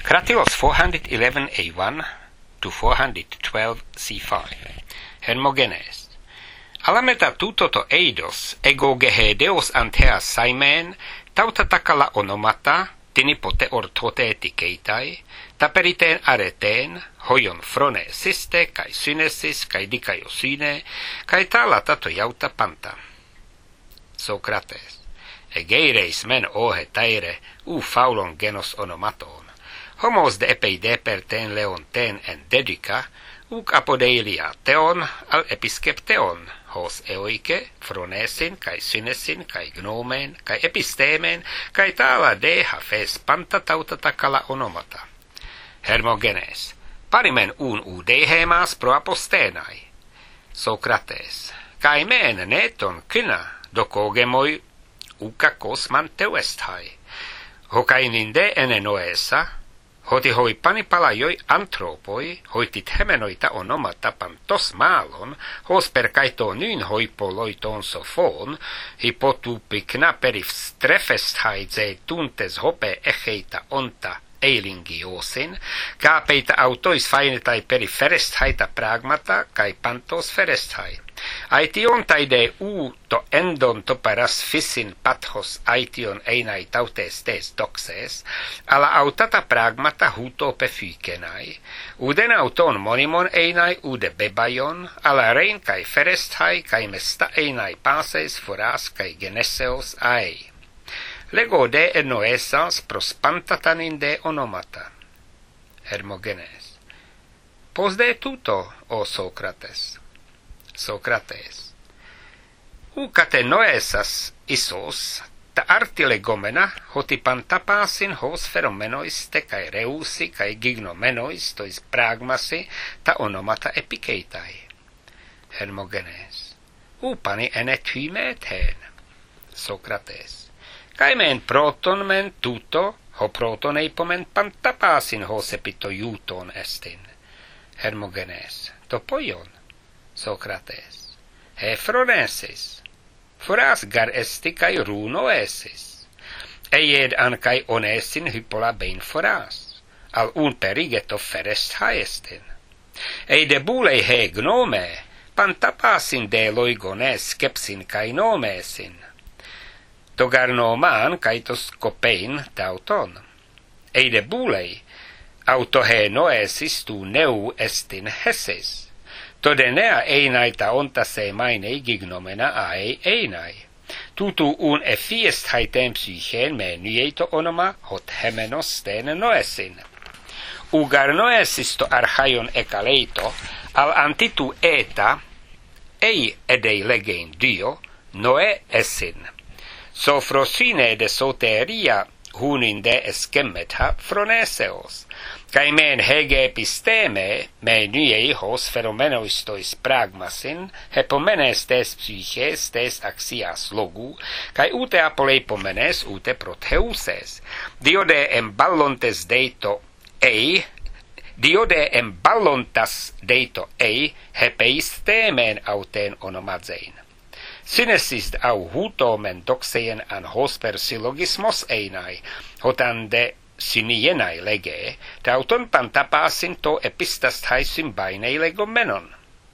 Kratilos 411a1 to 412c5. Hermogenes. Alameta tuto to eidos, ego gehedeos antea saimen, tautatakala onomata, tinipote ortote etikeitai, taperiteen areteen, hoion frone siste, kai synesis, kai dikaiosyne, kai talata to jauta panta. Sokrates. Egeireis men ohe taire, faulon genos onomaton. Homos de epeideper ten leon ten en dedica, apodeilia teon al episkepteon, hos eoike, fronesin, kai synesin, kai gnomen, kai epistemen, kai tala de hafes panta tautatakala onomata. Hermogenes. Parimen udehemas pro apostenai. Sokrates. Kai men neton kyna, dokogemoi ukakos manteuesthai. Hokaininde enenoesa, hoti hoi panipalajoi antropoi, hoitit hemenoita onomata pantos maalon, hos per kaito nyn hoipoloiton sofon, hipotupikna perif strefesthai ze tuntes hope echeita onta eilingiosin, kaapeita autois fainetai periferesthaita pragmata, kai pantos feresthai. Aition taide to endon to paras fissin pathos aition einai tautes tes doxes, ala autata pragmata huto pefykenai, uden auton monimon einai ude bebaion, ala rein kai feresthai kai mesta einai pases foras kai geneseos ai. Lego de enoesas prospantatanin de onomata. Hermogenes. Pos de tuto, o Sokrates. Sokrates. Ukate noesas isos, ta artilegomena, hoti pantapasin hos feromenois te kai reusi kai gignomenois tois pragmasi, ta onomata epikeitai. Hermogenes. Upani enethymethen. Sokrates. Kai men proton men tuto, ho proton eipomen pantapasin hos epito juton estin. Hermogenes. Topoion. Sokrates. He fronesis. Foras gar esti kai runo esis. Eied an kai onesin hypola bein foras. Al un perigeto ferest haestin. Eide bulei he gnome, pantapasin de loigones skepsin kai nomesin. Togar noman kaitos kopein tauton. Eide bulei, auto he noesis tu neu estin hesis. Todenea einaita ontase mainei gignomena ae einai. Tutu un efiest haitem psychen me nyeito onoma hot hemenos ten noesin. Ugar noesis to archaion ekaleito, al antitu eta, ei edei legein dio, noe esin. Sofrosine de soteria hunin de eskemetha froneseos. Kai men hege episteme, me nyei hos feromenoistois pragmasin, hepomenes tes psyches tes axias logu, kai ute apoleipomenes ute proteuses. Diode emballontes deito ei, diode emballontas deito ei, hepeistemen auten onomadzein. Synesis au hutomen doxeien an hosper syllogismos einai, hotan de synienai lege, tauton pantapasin to epistasthai symbainei legomenon.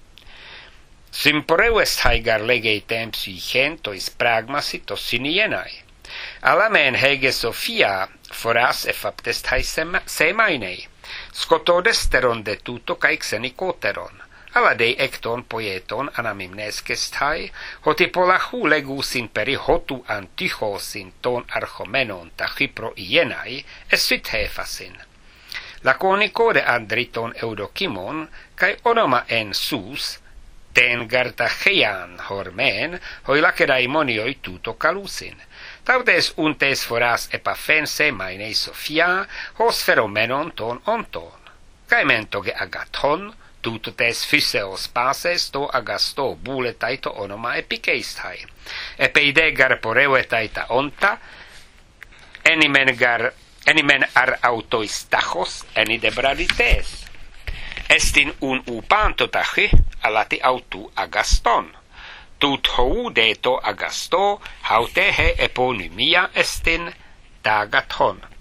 Symporeuest haigar legeitem psychen tois pragmasi to synienai. Alamen hege sophia foras efaptesthai semainei, skotodesteron de tuto kai xenikoteron. Ala dei ecton poieton anamimneskesthai, hoti polahu legusin peri hotu antichosin ton archomenon ta hypro ienai, esit hefasin. Lakonikode andriton eudokimon, kai onoma en sus, ten gartacheian hormen, hoi lacedaimonioi tuto calusin. Tautes untes foras epafense mainei sophia, hos feromenon ton onton. Kai mentoge agathon, tuto tes physeos pases to agasto buletaito onoma epikeisthai. Epeidegar poreuetaita onta, enimen ar autois tachos enidebradites. Estin un upanto tachi alati autu agaston. Tut hou deto agasto haute he eponymia estin tagathon.